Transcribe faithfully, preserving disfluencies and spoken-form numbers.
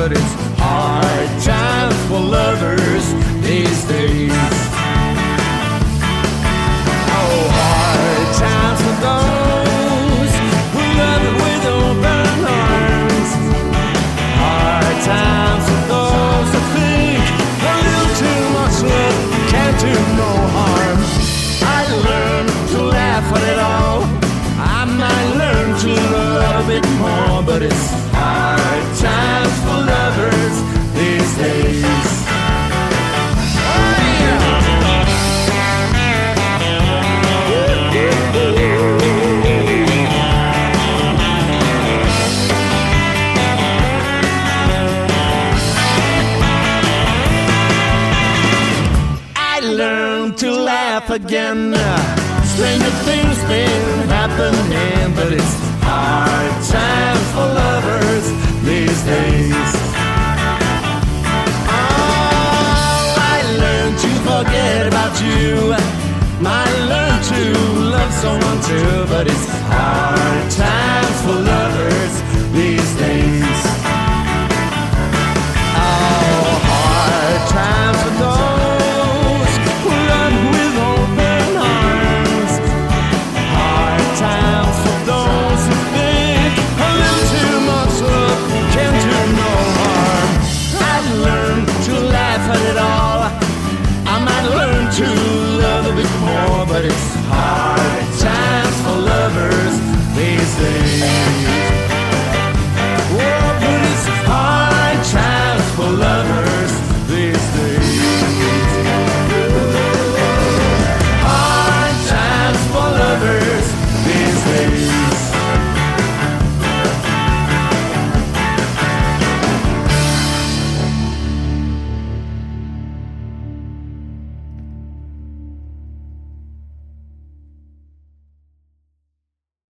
but it's hard times for lovers these days. Oh, hard times for those who love it with open arms. Hard times for those who think a little too much love can't do no harm. I learned to laugh at it all. I might learn to love it more, but it's hard times for lovers these days. Oh yeah! I learned to laugh again. Stranger things been happening, but it's hard times for lovers these days. Oh, I learned to forget about you. I learned to love someone too, but it's hard times for lovers.